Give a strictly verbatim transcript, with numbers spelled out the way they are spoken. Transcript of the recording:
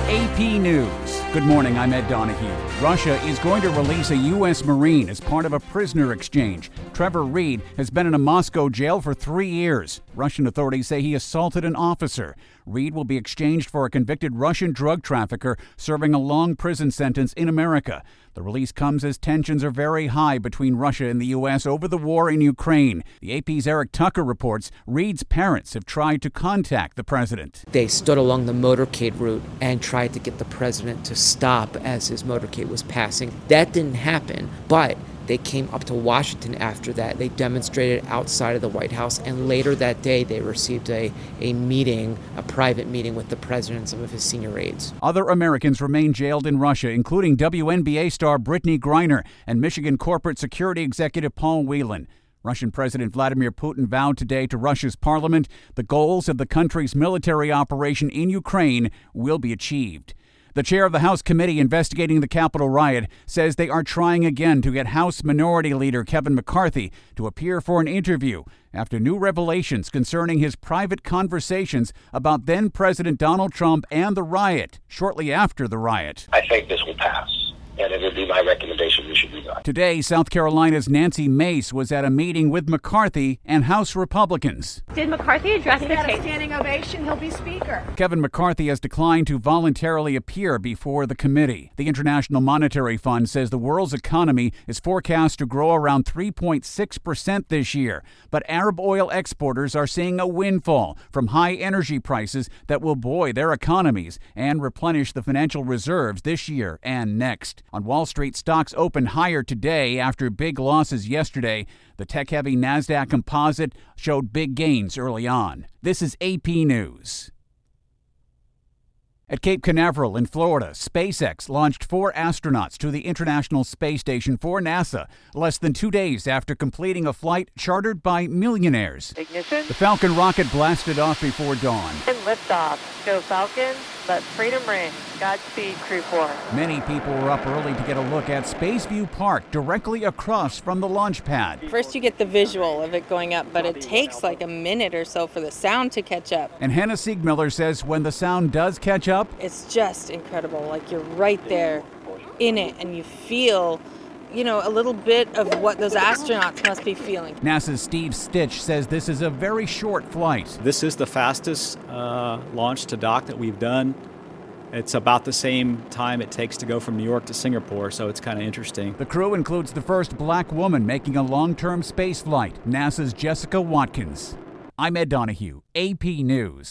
A P News. Good morning, I'm Ed Donahue. Russia is going to release a U S Marine as part of a prisoner exchange. Trevor Reed has been in a Moscow jail for three years. Russian authorities say he assaulted an officer. Reed will be exchanged for a convicted Russian drug trafficker serving a long prison sentence in America. The release comes as tensions are very high between Russia and the U S over the war in Ukraine. The A P's Eric Tucker reports Reed's parents have tried to contact the president. They stood along the motorcade route and tried to get the president to stop as his motorcade was passing. That didn't happen, but they came up to Washington after that. They demonstrated outside of the White House, and later that day they received a, a meeting, a private meeting with the president and some of his senior aides. Other Americans remain jailed in Russia, including W N B A star Brittany Griner and Michigan corporate security executive Paul Whelan. Russian President Vladimir Putin vowed today to Russia's parliament the goals of the country's military operation in Ukraine will be achieved. The chair of the House committee investigating the Capitol riot says they are trying again to get House Minority Leader Kevin McCarthy to appear for an interview after new revelations concerning his private conversations about then-President Donald Trump and the riot shortly after the riot. I think this will pass, and it would be my recommendation we should do that. Today, South Carolina's Nancy Mace was at a meeting with McCarthy and House Republicans. Did McCarthy address he the got case? a standing ovation. He'll be speaker. Kevin McCarthy has declined to voluntarily appear before the committee. The International Monetary Fund says the world's economy is forecast to grow around three point six percent this year, but Arab oil exporters are seeing a windfall from high energy prices that will buoy their economies and replenish the financial reserves this year and next. On Wall Street, stocks opened higher today after big losses yesterday. The tech-heavy NASDAQ Composite showed big gains early on. This is A P News. At Cape Canaveral in Florida, SpaceX launched four astronauts to the International Space Station for NASA less than two days after completing a flight chartered by millionaires. Ignition. The Falcon rocket blasted off before dawn. And liftoff. Go Falcon. Let freedom ring. Godspeed, Crew four. Many people were up early to get a look at Spaceview Park directly across from the launch pad. First you get the visual of it going up, but it takes like a minute or so for the sound to catch up. And Hannah Siegmiller says when the sound does catch up, it's just incredible. Like you're right there in it and you feel, you know, a little bit of what those astronauts must be feeling. NASA's Steve Stitch says this is a very short flight. This is the fastest uh, launch to dock that we've done. It's about the same time it takes to go from New York to Singapore, so it's kind of interesting. The crew includes the first black woman making a long-term space flight, NASA's Jessica Watkins. I'm Ed Donahue, A P News.